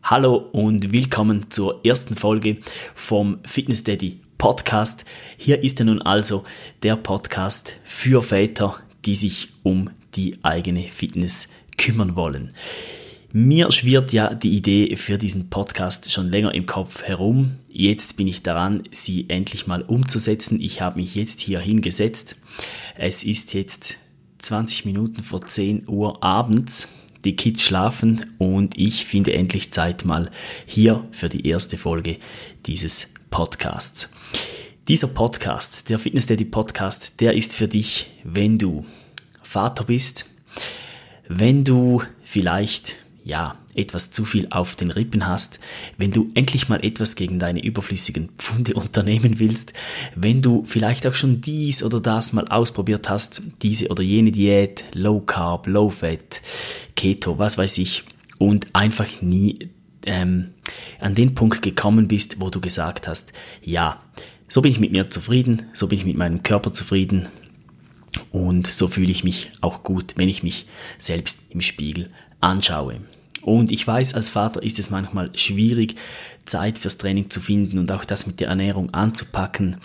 Hallo und willkommen zur ersten Folge vom Fitness Daddy Podcast. Hier ist er nun also der Podcast für Väter, die sich um die eigene Fitness kümmern wollen. Mir schwirrt ja die Idee für diesen Podcast schon länger im Kopf herum. Jetzt bin ich daran, sie endlich mal umzusetzen. Ich habe mich jetzt hier hingesetzt. Es ist jetzt 20 Minuten vor 10 Uhr abends. Die Kids schlafen und ich finde endlich Zeit mal hier für die erste Folge dieses Podcasts. Dieser Podcast, der Fitness Daddy Podcast, der ist für dich, wenn du Vater bist, wenn du vielleicht etwas zu viel auf den Rippen hast, wenn du endlich mal etwas gegen deine überflüssigen Pfunde unternehmen willst, wenn du vielleicht auch schon dies oder das mal ausprobiert hast, diese oder jene Diät, Low Carb, Low Fat, Keto, was weiß ich, und einfach nie an den Punkt gekommen bist, wo du gesagt hast, ja, so bin ich mit mir zufrieden, so bin ich mit meinem Körper zufrieden und so fühle ich mich auch gut, wenn ich mich selbst im Spiegel anschaue. Und ich weiß, als Vater ist es manchmal schwierig, Zeit fürs Training zu finden und auch das mit der Ernährung anzupacken.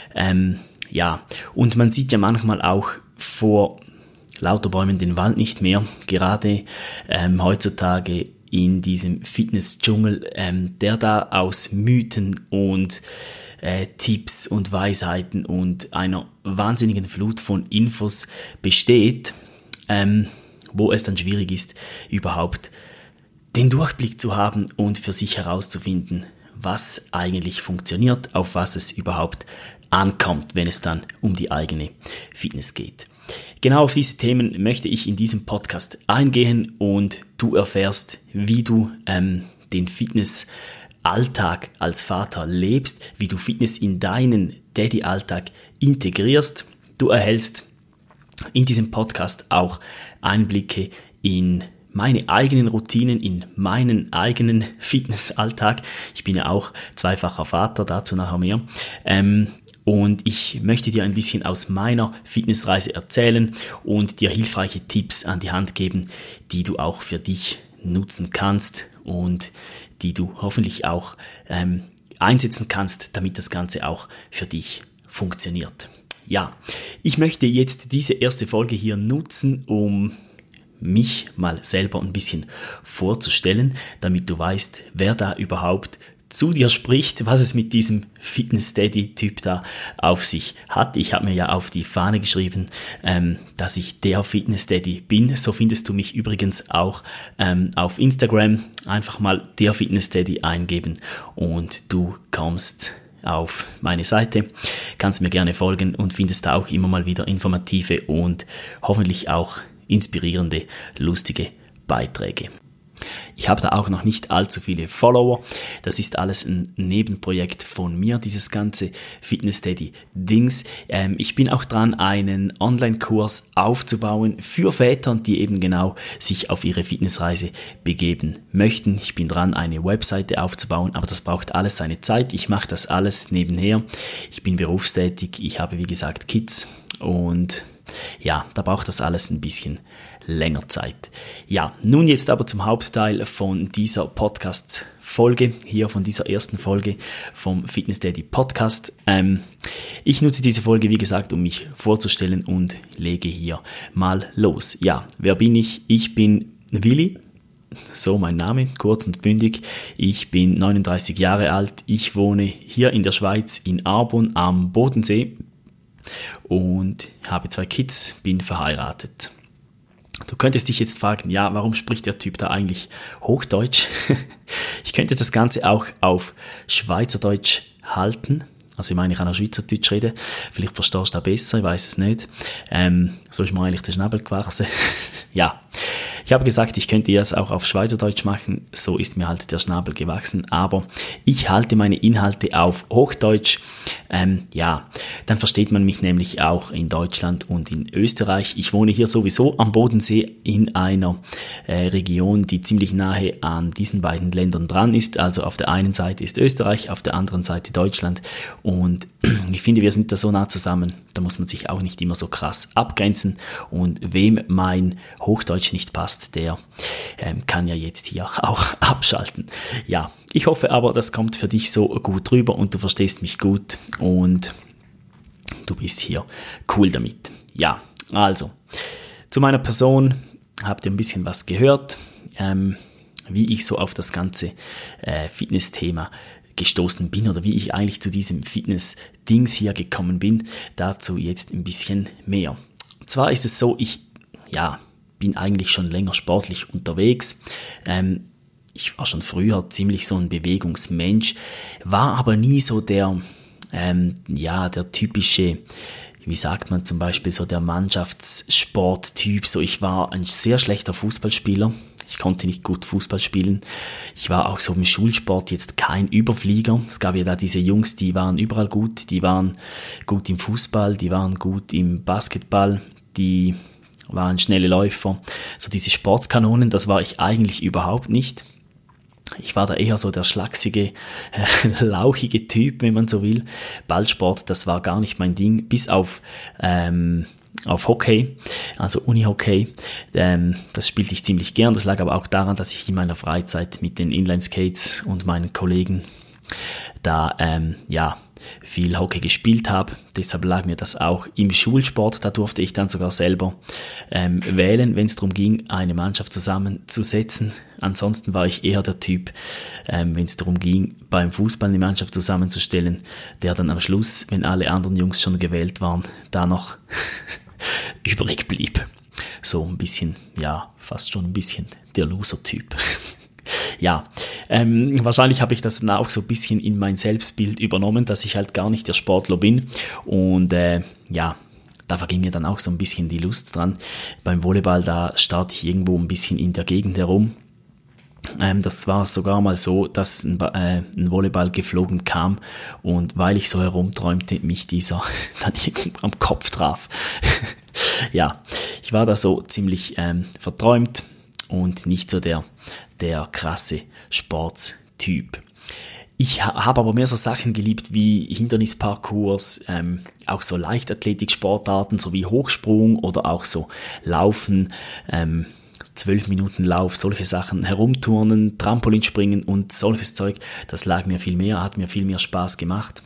Und man sieht ja manchmal auch vor lauter Bäumen den Wald nicht mehr. Gerade heutzutage in diesem Fitness-Dschungel, der da aus Mythen und Tipps und Weisheiten und einer wahnsinnigen Flut von Infos besteht, wo es dann schwierig ist, überhaupt den Durchblick zu haben und für sich herauszufinden, was eigentlich funktioniert, auf was es überhaupt ankommt, wenn es dann um die eigene Fitness geht. Genau auf diese Themen möchte ich in diesem Podcast eingehen und du erfährst, wie du den Fitness-Alltag als Vater lebst, wie du Fitness in deinen Daddy-Alltag integrierst. Du erhältst in diesem Podcast auch Einblicke in meine eigenen Routinen, in meinen eigenen Fitnessalltag. Ich bin ja auch zweifacher Vater, dazu nachher mehr. Und ich möchte dir ein bisschen aus meiner Fitnessreise erzählen und dir hilfreiche Tipps an die Hand geben, die du auch für dich nutzen kannst und die du hoffentlich auch einsetzen kannst, damit das Ganze auch für dich funktioniert. Ja, ich möchte jetzt diese erste Folge hier nutzen, um mich mal selber ein bisschen vorzustellen, damit du weißt, wer da überhaupt zu dir spricht, was es mit diesem Fitness-Daddy-Typ da auf sich hat. Ich habe mir ja auf die Fahne geschrieben, dass ich der Fitness-Daddy bin. So findest du mich übrigens auch auf Instagram. Einfach mal der Fitness-Daddy eingeben und du kommst auf meine Seite, kannst mir gerne folgen und findest da auch immer mal wieder informative und hoffentlich auch inspirierende, lustige Beiträge. Ich habe da auch noch nicht allzu viele Follower. Das ist alles ein Nebenprojekt von mir, dieses ganze Fitness Daddy Dings. Ich bin auch dran, einen Online-Kurs aufzubauen für Väter, die eben genau sich auf ihre Fitnessreise begeben möchten. Ich bin dran, eine Webseite aufzubauen, aber das braucht alles seine Zeit. Ich mache das alles nebenher. Ich bin berufstätig, ich habe wie gesagt Kids und ja, da braucht das alles ein bisschen länger Zeit. Ja, nun jetzt aber zum Hauptteil von dieser Podcast-Folge, hier von dieser ersten Folge vom Fitness Daddy Podcast. Ich nutze diese Folge, wie gesagt, um mich vorzustellen und lege hier mal los. Ja, wer bin ich? Ich bin Willi. So mein Name, kurz und bündig. Ich bin 39 Jahre alt. Ich wohne hier in der Schweiz in Arbon am Bodensee und habe 2 Kids, bin verheiratet. Du könntest dich jetzt fragen, ja, warum spricht der Typ da eigentlich Hochdeutsch? Ich könnte das Ganze auch auf Schweizerdeutsch halten. Also ich meine, ich kann auch Schweizerdeutsch reden. Vielleicht verstehst du das besser, ich weiß es nicht. So ist mir eigentlich der Schnabel gewachsen. Ja, ich habe gesagt, ich könnte das auch auf Schweizerdeutsch machen. So ist mir halt der Schnabel gewachsen. Aber ich halte meine Inhalte auf Hochdeutsch. Dann versteht man mich nämlich auch in Deutschland und in Österreich. Ich wohne hier sowieso am Bodensee in einer Region, die ziemlich nahe an diesen beiden Ländern dran ist. Also auf der einen Seite ist Österreich, auf der anderen Seite Deutschland. Und ich finde, wir sind da so nah zusammen, da muss man sich auch nicht immer so krass abgrenzen und wem mein Hochdeutsch nicht passt, der kann ja jetzt hier auch abschalten. Ja, ich hoffe aber, das kommt für dich so gut rüber und du verstehst mich gut und du bist hier cool damit. Ja, also, zu meiner Person habt ihr ein bisschen was gehört, wie ich so auf das ganze Fitness-Thema gestoßen bin oder wie ich eigentlich zu diesem Fitness-Dings hier gekommen bin. Dazu jetzt ein bisschen mehr. Und zwar ist es so, ich bin eigentlich schon länger sportlich unterwegs. Ich war schon früher ziemlich so ein Bewegungsmensch, war aber nie so der typische, wie sagt man zum Beispiel, so der Mannschaftssporttyp. So, ich war ein sehr schlechter Fußballspieler. Ich konnte nicht gut Fußball spielen. Ich war auch so im Schulsport jetzt kein Überflieger. Es gab ja da diese Jungs, die waren überall gut. Die waren gut im Fußball, die waren gut im Basketball, die waren schnelle Läufer. So diese Sportskanonen, das war ich eigentlich überhaupt nicht. Ich war da eher so der schlachsige, lauchige Typ, wenn man so will. Ballsport, das war gar nicht mein Ding, bis auf Hockey, also Unihockey. Das spielte ich ziemlich gern. Das lag aber auch daran, dass ich in meiner Freizeit mit den Inline-Skates und meinen Kollegen da viel Hockey gespielt habe. Deshalb lag mir das auch im Schulsport. Da durfte ich dann sogar selber wählen, wenn es darum ging, eine Mannschaft zusammenzusetzen. Ansonsten war ich eher der Typ, wenn es darum ging, beim Fußball eine Mannschaft zusammenzustellen, der dann am Schluss, wenn alle anderen Jungs schon gewählt waren, da noch übrig blieb. So ein bisschen, fast schon ein bisschen der Loser-Typ. Ja, wahrscheinlich habe ich das dann auch so ein bisschen in mein Selbstbild übernommen, dass ich halt gar nicht der Sportler bin und da verging mir dann auch so ein bisschen die Lust dran. Beim Volleyball, da starte ich irgendwo ein bisschen in der Gegend herum. Das war sogar mal so, dass ein Volleyball geflogen kam und weil ich so herumträumte, mich dieser dann irgendwo am Kopf traf. Ja, ich war da so ziemlich verträumt und nicht so der krasse Sportstyp. Ich habe aber mehr so Sachen geliebt wie Hindernisparcours, auch so Leichtathletik-Sportarten, so wie Hochsprung oder auch so Laufen, 12 Minuten Lauf, solche Sachen, Herumturnen, Trampolinspringen und solches Zeug. Das lag mir viel mehr, hat mir viel mehr Spaß gemacht.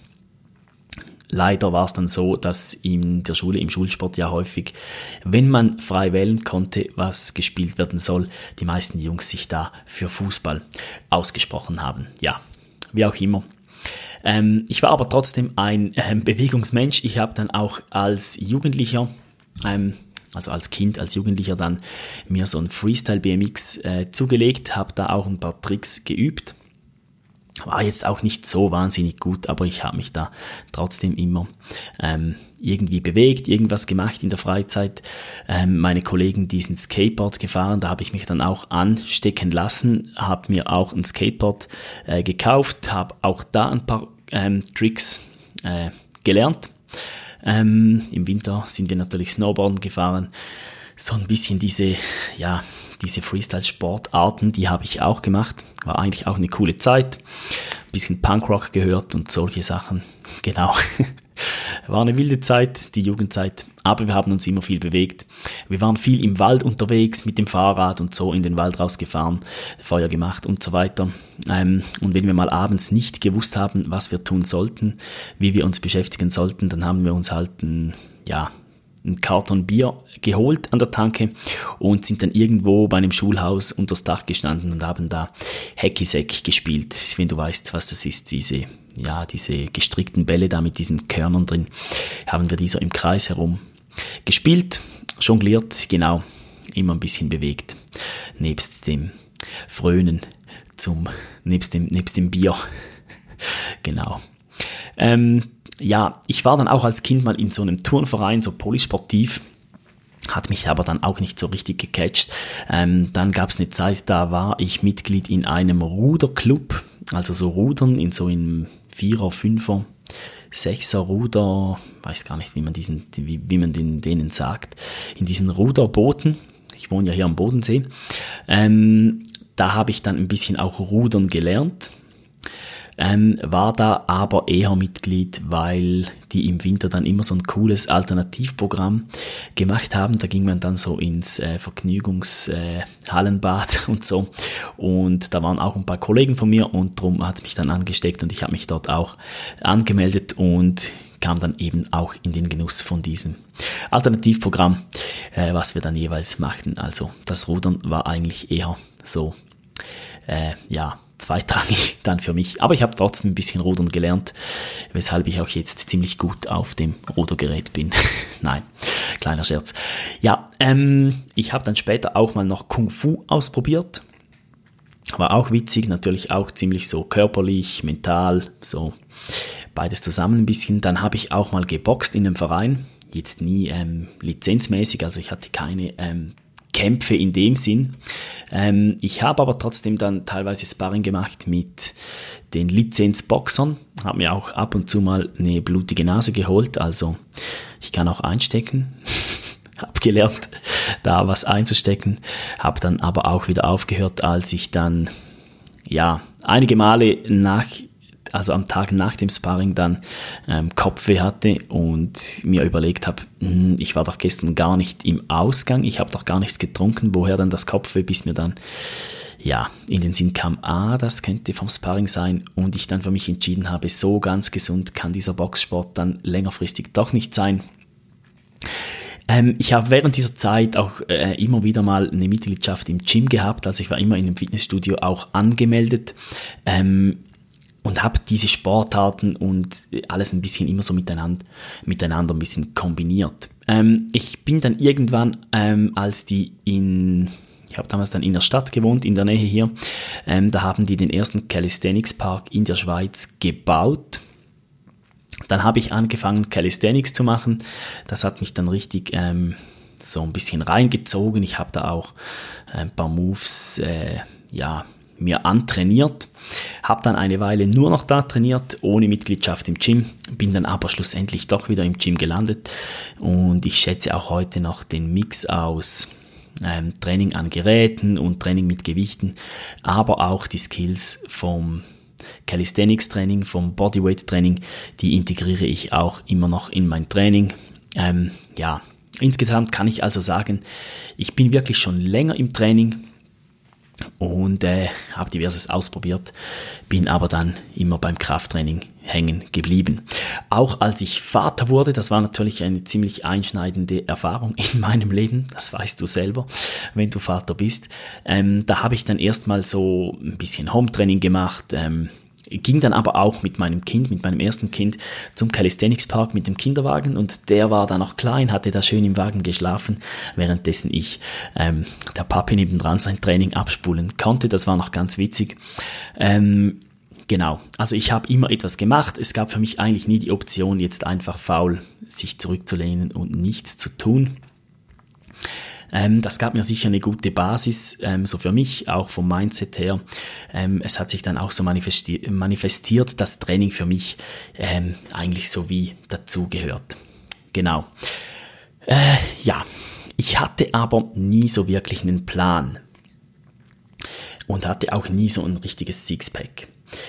Leider war es dann so, dass in der Schule, im Schulsport ja häufig, wenn man frei wählen konnte, was gespielt werden soll, die meisten Jungs sich da für Fußball ausgesprochen haben. Ja, wie auch immer. Ich war aber trotzdem ein Bewegungsmensch. Ich habe dann auch als Jugendlicher, also als Kind, als Jugendlicher dann mir so ein Freestyle-BMX zugelegt, habe da auch ein paar Tricks geübt. War jetzt auch nicht so wahnsinnig gut, aber ich habe mich da trotzdem immer irgendwie bewegt, irgendwas gemacht in der Freizeit. Meine Kollegen, die sind Skateboard gefahren, da habe ich mich dann auch anstecken lassen, habe mir auch ein Skateboard gekauft, habe auch da ein paar Tricks gelernt. Im Winter sind wir natürlich Snowboarden gefahren. So ein bisschen diese Freestyle-Sportarten, die habe ich auch gemacht. War eigentlich auch eine coole Zeit. Ein bisschen Punkrock gehört und solche Sachen. Genau. War eine wilde Zeit, die Jugendzeit. Aber wir haben uns immer viel bewegt. Wir waren viel im Wald unterwegs mit dem Fahrrad und so in den Wald rausgefahren, Feuer gemacht und so weiter. Und wenn wir mal abends nicht gewusst haben, was wir tun sollten, wie wir uns beschäftigen sollten, dann haben wir uns halt ein Karton Bier geholt an der Tanke und sind dann irgendwo bei einem Schulhaus unter das Dach gestanden und haben da Hacky-Sack gespielt, wenn du weißt, was das ist, diese gestrickten Bälle da mit diesen Körnern drin, haben wir die so im Kreis herum gespielt, jongliert, genau, immer ein bisschen bewegt, nebst dem Frönen, nebst dem Bier, genau. Ich war dann auch als Kind mal in so einem Turnverein, so polysportiv, hat mich aber dann auch nicht so richtig gecatcht. Dann gab es eine Zeit, da war ich Mitglied in einem Ruderclub, also so Rudern in so einem 4er, 5er, 6er Ruder, weiß gar nicht, wie man denen sagt, in diesen Ruderbooten. Ich wohne ja hier am Bodensee. Da habe ich dann ein bisschen auch Rudern gelernt. war da aber eher Mitglied, weil die im Winter dann immer so ein cooles Alternativprogramm gemacht haben. Da ging man dann so ins Vergnügungshallenbad und so. Und da waren auch ein paar Kollegen von mir und darum hat es mich dann angesteckt und ich habe mich dort auch angemeldet und kam dann eben auch in den Genuss von diesem Alternativprogramm, was wir dann jeweils machten. Also das Rudern war eigentlich eher so, zweitrangig dann für mich. Aber ich habe trotzdem ein bisschen Rudern gelernt, weshalb ich auch jetzt ziemlich gut auf dem Rudergerät bin. Nein, kleiner Scherz. Ja, ich habe dann später auch mal noch Kung Fu ausprobiert. War auch witzig, natürlich auch ziemlich so körperlich, mental, so beides zusammen ein bisschen. Dann habe ich auch mal geboxt in einem Verein, jetzt nie lizenzmäßig, also ich hatte keine Kämpfe in dem Sinn. Ich habe aber trotzdem dann teilweise Sparring gemacht mit den Lizenzboxern, habe mir auch ab und zu mal eine blutige Nase geholt, also ich kann auch einstecken. Habe gelernt, da was einzustecken, habe dann aber auch wieder aufgehört, als ich dann einige Male also am Tag nach dem Sparring dann Kopfweh hatte und mir überlegt habe, ich war doch gestern gar nicht im Ausgang, ich habe doch gar nichts getrunken, woher dann das Kopfweh, bis mir dann in den Sinn kam, das könnte vom Sparring sein und ich dann für mich entschieden habe, so ganz gesund kann dieser Boxsport dann längerfristig doch nicht sein. Ich habe während dieser Zeit auch immer wieder mal eine Mitgliedschaft im Gym gehabt, also ich war immer in einem Fitnessstudio auch angemeldet und habe diese Sportarten und alles ein bisschen immer so miteinander ein bisschen kombiniert. Ich bin dann irgendwann, ich habe damals dann in der Stadt gewohnt, in der Nähe hier, da haben die den ersten Calisthenics Park in der Schweiz gebaut. Dann habe ich angefangen, Calisthenics zu machen. Das hat mich dann richtig so ein bisschen reingezogen. Ich habe da auch ein paar Moves mir antrainiert. Habe dann eine Weile nur noch da trainiert, ohne Mitgliedschaft im Gym. Bin dann aber schlussendlich doch wieder im Gym gelandet. Und ich schätze auch heute noch den Mix aus Training an Geräten und Training mit Gewichten, aber auch die Skills vom Calisthenics-Training, vom Bodyweight-Training, die integriere ich auch immer noch in mein Training. Insgesamt kann ich also sagen, ich bin wirklich schon länger im Training und habe diverses ausprobiert, bin aber dann immer beim Krafttraining hängen geblieben. Auch als ich Vater wurde, das war natürlich eine ziemlich einschneidende Erfahrung in meinem Leben, das weißt du selber, wenn du Vater bist. Da habe ich dann erstmal so ein bisschen Home-Training gemacht, ging dann aber auch mit meinem ersten Kind zum Calisthenics Park mit dem Kinderwagen und der war da noch klein, hatte da schön im Wagen geschlafen, währenddessen ich, der Papi nebendran sein Training abspulen konnte, das war noch ganz witzig. Genau, also ich habe immer etwas gemacht, es gab für mich eigentlich nie die Option, jetzt einfach faul sich zurückzulehnen und nichts zu tun. Das gab mir sicher eine gute Basis, so für mich, auch vom Mindset her. Es hat sich dann auch so manifestiert, dass Training für mich eigentlich so wie dazugehört. Genau. Ich hatte aber nie so wirklich einen Plan und hatte auch nie so ein richtiges Sixpack.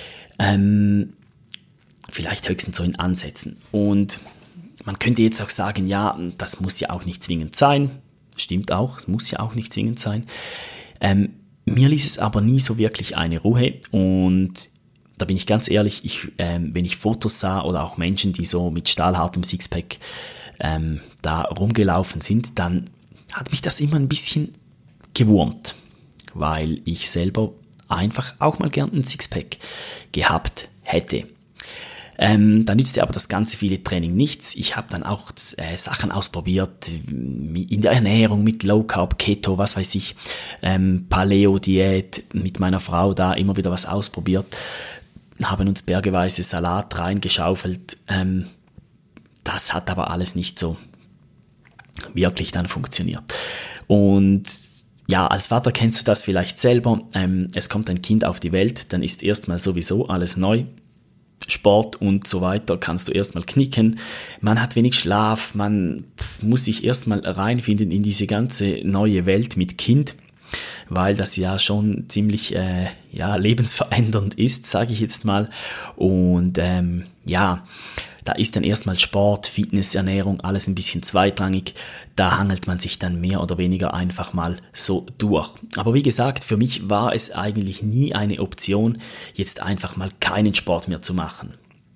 Vielleicht höchstens so in Ansätzen. Und man könnte jetzt auch sagen, ja, das muss ja auch nicht zwingend sein. Stimmt auch, es muss ja auch nicht zwingend sein. Mir ließ es aber nie so wirklich eine Ruhe und da bin ich ganz ehrlich, wenn ich Fotos sah oder auch Menschen, die so mit stahlhartem Sixpack da rumgelaufen sind, dann hat mich das immer ein bisschen gewurmt, weil ich selber einfach auch mal gern ein Sixpack gehabt hätte. Da nützte aber das ganze viele Training nichts. Ich habe dann auch Sachen ausprobiert in der Ernährung mit Low Carb, Keto, was weiß ich, Paleo-Diät, mit meiner Frau da immer wieder was ausprobiert, haben uns bergeweise Salat reingeschaufelt. Das hat aber alles nicht so wirklich dann funktioniert. Und ja, als Vater kennst du das vielleicht selber. Es kommt ein Kind auf die Welt, dann ist erstmal sowieso alles neu. Sport und so weiter kannst du erstmal knicken. Man hat wenig Schlaf, man muss sich erstmal reinfinden in diese ganze neue Welt mit Kind. weil das ja schon ziemlich lebensverändernd ist, sage ich jetzt mal. Und da ist dann erstmal Sport, Fitness, Ernährung, alles ein bisschen zweitrangig. Da hangelt man sich dann mehr oder weniger einfach mal so durch. Aber wie gesagt, für mich war es eigentlich nie eine Option, jetzt einfach mal keinen Sport mehr zu machen.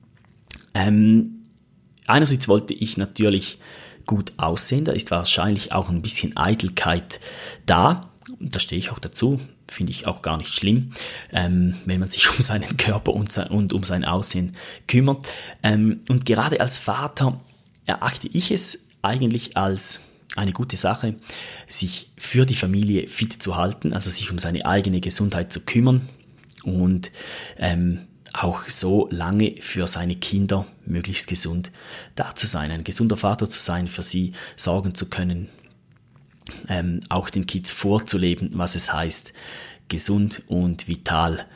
Einerseits wollte ich natürlich gut aussehen, da ist wahrscheinlich auch ein bisschen Eitelkeit da. Da stehe ich auch dazu, finde ich auch gar nicht schlimm, wenn man sich um seinen Körper und um sein Aussehen kümmert. Und gerade als Vater erachte ich es eigentlich als eine gute Sache, sich für die Familie fit zu halten, also sich um seine eigene Gesundheit zu kümmern und auch so lange für seine Kinder möglichst gesund da zu sein, ein gesunder Vater zu sein, für sie sorgen zu können, auch den Kids vorzuleben, was es heißt, gesund und vital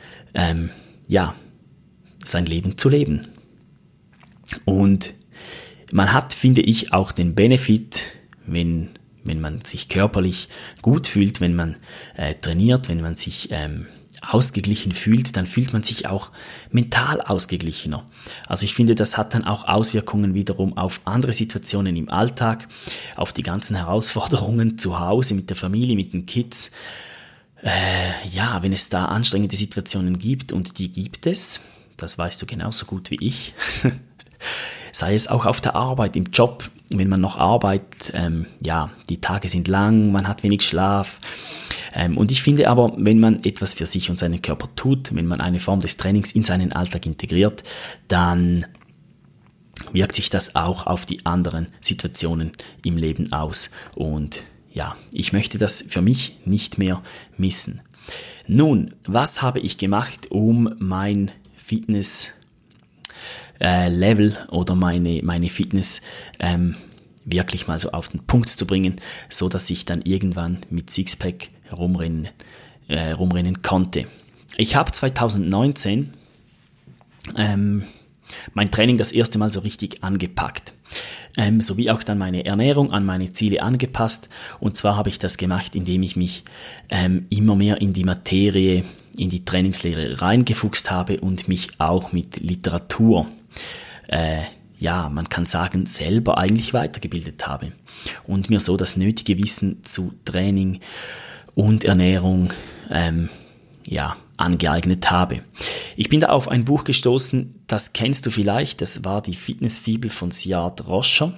sein Leben zu leben. Und man hat, finde ich, auch den Benefit, wenn man sich körperlich gut fühlt, wenn man trainiert, wenn man sich ausgeglichen fühlt, dann fühlt man sich auch mental ausgeglichener. Also ich finde, das hat dann auch Auswirkungen wiederum auf andere Situationen im Alltag, auf die ganzen Herausforderungen zu Hause mit der Familie, mit den Kids. Wenn es da anstrengende Situationen gibt, und die gibt es, das weißt du genauso gut wie ich, sei es auch auf der Arbeit, im Job, wenn man noch arbeitet, die Tage sind lang, man hat wenig Schlaf. Und ich finde aber, wenn man etwas für sich und seinen Körper tut, wenn man eine Form des Trainings in seinen Alltag integriert, dann wirkt sich das auch auf die anderen Situationen im Leben aus. Und ja, ich möchte das für mich nicht mehr missen. Nun, was habe ich gemacht, um mein Fitness Level oder meine Fitness wirklich mal so auf den Punkt zu bringen, so dass ich dann irgendwann mit Sixpack rumrennen konnte. Ich habe 2019 mein Training das erste Mal so richtig angepackt, sowie auch dann meine Ernährung an meine Ziele angepasst. Und zwar habe ich das gemacht, indem ich mich immer mehr in die Materie, in die Trainingslehre reingefuchst habe und mich auch mit Literatur man kann sagen, selber eigentlich weitergebildet habe und mir so das nötige Wissen zu Training und Ernährung angeeignet habe. Ich bin da auf ein Buch gestoßen, das kennst du vielleicht, das war die Fitnessfibel von Siad Roscher.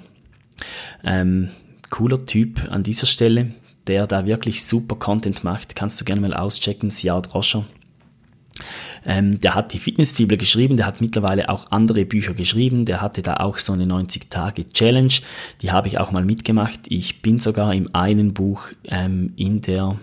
Cooler Typ an dieser Stelle, der da wirklich super Content macht, kannst du gerne mal auschecken, Siad Roscher. Der hat die Fitnessfibel geschrieben, der hat mittlerweile auch andere Bücher geschrieben, der hatte da auch so eine 90-Tage-Challenge, die habe ich auch mal mitgemacht. Ich bin sogar im einen Buch in der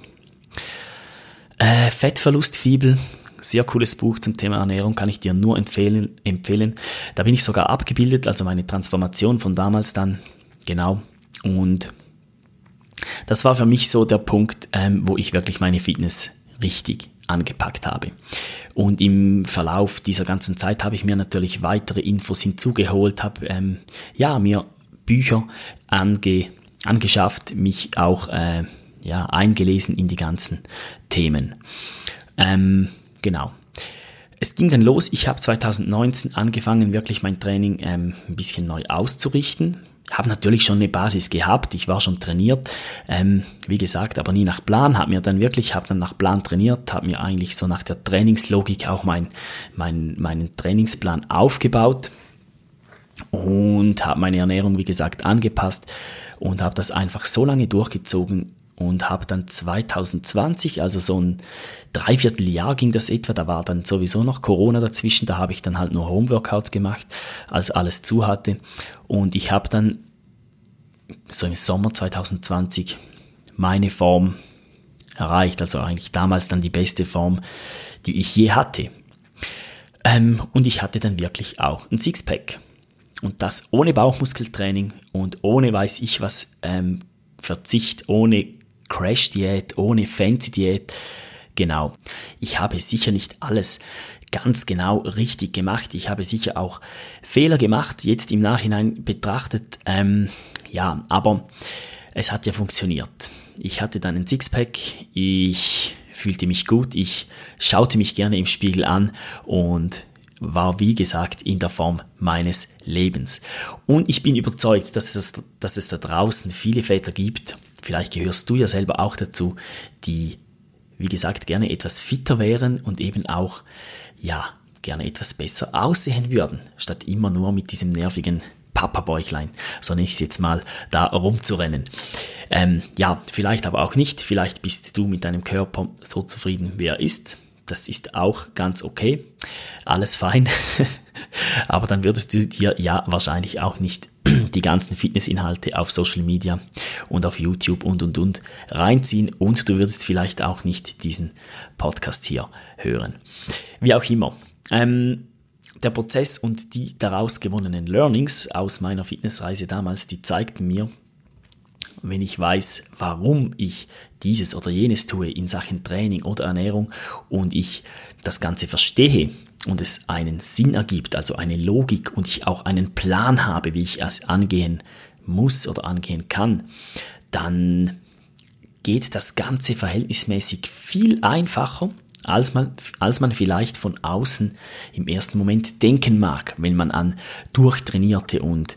Fettverlustfibel, sehr cooles Buch zum Thema Ernährung, kann ich dir nur empfehlen. Da bin ich sogar abgebildet, also meine Transformation von damals dann, genau. Und das war für mich so der Punkt, wo ich wirklich meine Fitness richtig angepackt habe. Und im Verlauf dieser ganzen Zeit habe ich mir natürlich weitere Infos hinzugeholt, habe mir Bücher angeschafft, mich auch eingelesen in die ganzen Themen. Genau. Es ging dann los, ich habe 2019 angefangen, wirklich mein Training ein bisschen neu auszurichten. Habe natürlich schon eine Basis gehabt, ich war schon trainiert, wie gesagt, aber nie nach Plan, habe dann nach Plan trainiert, habe mir eigentlich so nach der Trainingslogik auch meinen Trainingsplan aufgebaut und habe meine Ernährung, wie gesagt, angepasst und habe das einfach so lange durchgezogen und habe dann 2020, also so ein Dreivierteljahr ging das etwa, da war dann sowieso noch Corona dazwischen, da habe ich dann halt nur Homeworkouts gemacht, als alles zu hatte. Und ich habe dann so im Sommer 2020 meine Form erreicht, also eigentlich damals dann die beste Form, die ich je hatte. Und ich hatte dann wirklich auch ein Sixpack. Und das ohne Bauchmuskeltraining und ohne weiß ich was Verzicht, ohne Crash-Diät, ohne Fancy-Diät. Genau, ich habe sicher nicht alles ganz genau richtig gemacht. Ich habe sicher auch Fehler gemacht, jetzt im Nachhinein betrachtet. Aber es hat ja funktioniert. Ich hatte dann ein Sixpack, ich fühlte mich gut, ich schaute mich gerne im Spiegel an und war, wie gesagt, in der Form meines Lebens. Und ich bin überzeugt, dass es da draußen viele Väter gibt, vielleicht gehörst du ja selber auch dazu, die, wie gesagt, gerne etwas fitter wären und eben auch, ja, gerne etwas besser aussehen würden, statt immer nur mit diesem nervigen Papa-Bäuchlein, so nenne ich es jetzt mal, da rumzurennen. Ja, vielleicht aber auch nicht, vielleicht bist du mit deinem Körper so zufrieden, wie er ist. Das ist auch ganz okay, alles fein, aber dann würdest du dir ja wahrscheinlich auch nicht die ganzen Fitnessinhalte auf Social Media und auf YouTube und reinziehen und du würdest vielleicht auch nicht diesen Podcast hier hören. Wie auch immer. Der Prozess und die daraus gewonnenen Learnings aus meiner Fitnessreise damals, die zeigten mir, wenn ich weiß, warum ich dieses oder jenes tue in Sachen Training oder Ernährung und ich das Ganze verstehe und es einen Sinn ergibt, also eine Logik und ich auch einen Plan habe, wie ich es angehen muss oder angehen kann, dann geht das Ganze verhältnismäßig viel einfacher, als man vielleicht von außen im ersten Moment denken mag, wenn man an durchtrainierte und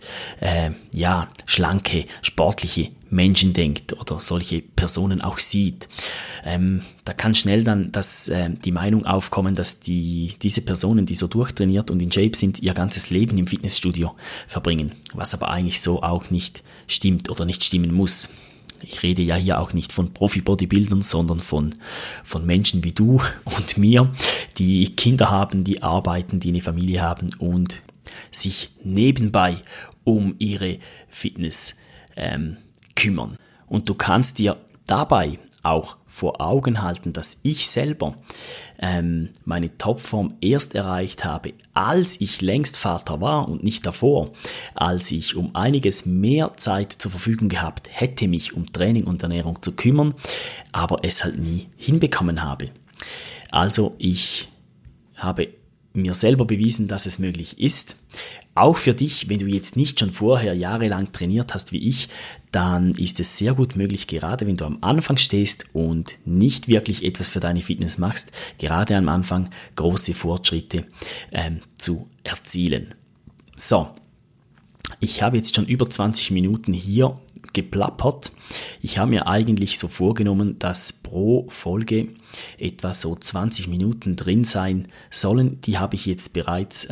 schlanke, sportliche Menschen denkt oder solche Personen auch sieht. Da kann schnell dann die Meinung aufkommen, dass diese Personen, die so durchtrainiert und in Shape sind, ihr ganzes Leben im Fitnessstudio verbringen, was aber eigentlich so auch nicht stimmt oder nicht stimmen muss. Ich rede ja hier auch nicht von Profi-Bodybuildern, sondern von Menschen wie du und mir, die Kinder haben, die arbeiten, die eine Familie haben und sich nebenbei um ihre Fitness kümmern. Und du kannst dir dabei auch vor Augen halten, dass ich selber meine Topform erst erreicht habe, als ich längst Vater war und nicht davor, als ich um einiges mehr Zeit zur Verfügung gehabt hätte, mich um Training und Ernährung zu kümmern, aber es halt nie hinbekommen habe. Also ich habe mir selber bewiesen, dass es möglich ist. Auch für dich, wenn du jetzt nicht schon vorher jahrelang trainiert hast wie ich, dann ist es sehr gut möglich, gerade wenn du am Anfang stehst und nicht wirklich etwas für deine Fitness machst, gerade am Anfang große Fortschritte zu erzielen. So, ich habe jetzt schon über 20 Minuten hier geplappert. Ich habe mir eigentlich so vorgenommen, dass pro Folge etwa so 20 Minuten drin sein sollen. Die habe ich jetzt bereits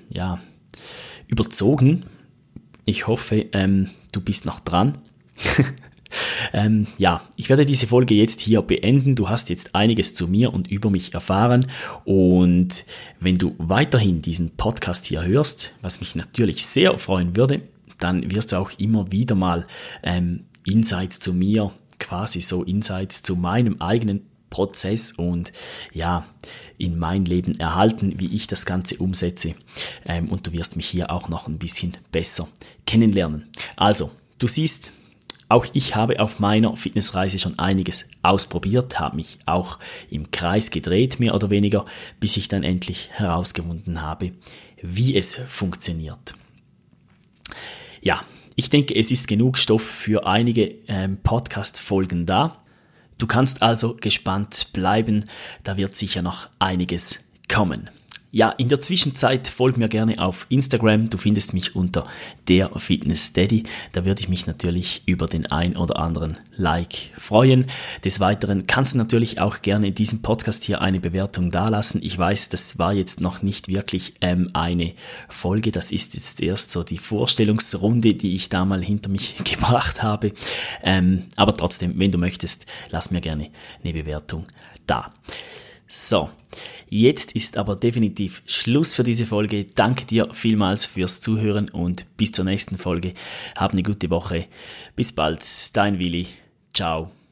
überzogen. Ich hoffe, du bist noch dran. Ich werde diese Folge jetzt hier beenden. Du hast jetzt einiges zu mir und über mich erfahren. Und wenn du weiterhin diesen Podcast hier hörst, was mich natürlich sehr freuen würde, dann wirst du auch immer wieder mal Insights zu mir, quasi so Insights zu meinem eigenen Prozess und in mein Leben erhalten, wie ich das Ganze umsetze. Und du wirst mich hier auch noch ein bisschen besser kennenlernen. Also, du siehst, auch ich habe auf meiner Fitnessreise schon einiges ausprobiert, habe mich auch im Kreis gedreht, mehr oder weniger, bis ich dann endlich herausgefunden habe, wie es funktioniert. Ja, ich denke, es ist genug Stoff für einige Podcast-Folgen da. Du kannst also gespannt bleiben, da wird sicher noch einiges kommen. Ja, in der Zwischenzeit folg mir gerne auf Instagram, du findest mich unter der Fitness Daddy, da würde ich mich natürlich über den ein oder anderen Like freuen. Des Weiteren kannst du natürlich auch gerne in diesem Podcast hier eine Bewertung dalassen. Ich weiß, das war jetzt noch nicht wirklich eine Folge, das ist jetzt erst so die Vorstellungsrunde, die ich da mal hinter mich gebracht habe. Aber trotzdem, wenn du möchtest, lass mir gerne eine Bewertung da. So, jetzt ist aber definitiv Schluss für diese Folge. Danke dir vielmals fürs Zuhören und bis zur nächsten Folge. Hab eine gute Woche. Bis bald, dein Willi. Ciao.